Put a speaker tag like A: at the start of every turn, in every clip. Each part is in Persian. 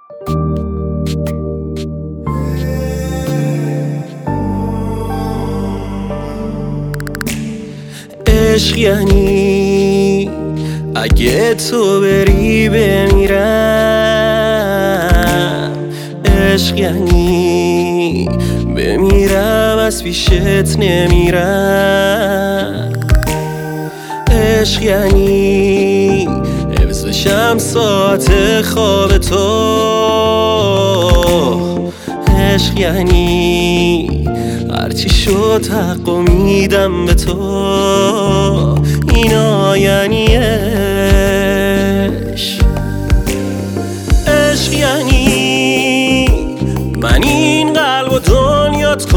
A: عشق یعنی اگه تو بری بمیرم، عشق یعنی بمیرم از پیشت نمیرم، عشق یعنی حفظشم ساعت خواب تو، عشق یعنی هرچی شد حقو میدم به تو، اینا یعنی عشق. عشق یعنی من این قلب و دنیات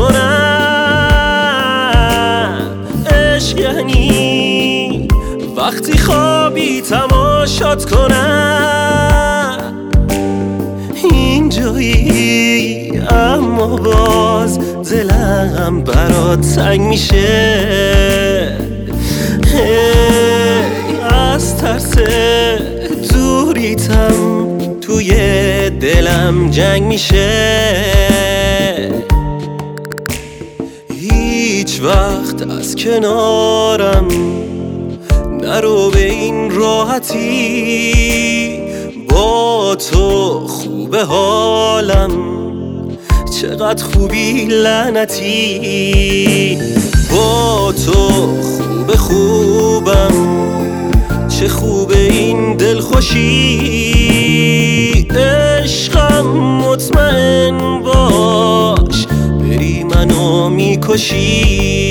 A: کنم، عشق یعنی وقتی خوابی تماشات کنم، اینجایی اما باز دلم برات تنگ میشه، از ترس دوریتم توی دلم جنگ میشه، هیچ وقت از کنارم نرو به این راحتی، با تو خوبه حالم چقدر خوبی لعنتی، با تو خوبم چه خوبه این دلخوشی، عشقم مطمئن باش بری منو میکشی.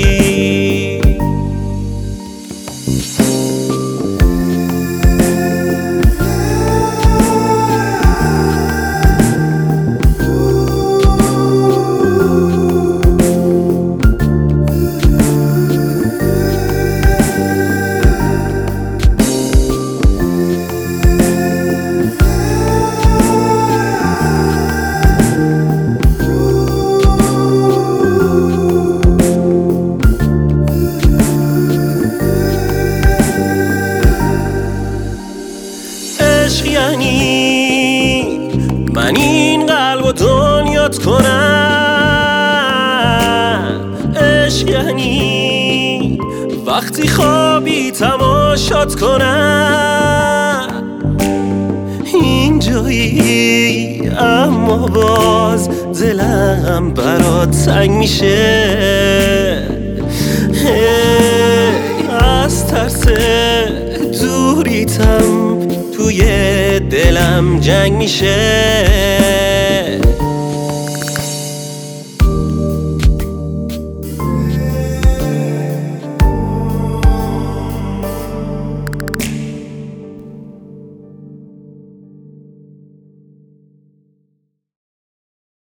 A: عشق یعنی من این قلب و دنیات کنم، عشق یعنی وقتی خوابی تماشات کنم، اینجایی اما باز دلم برات تنگ میشه، از ترس دوریتم توی دلم جنگ میشه.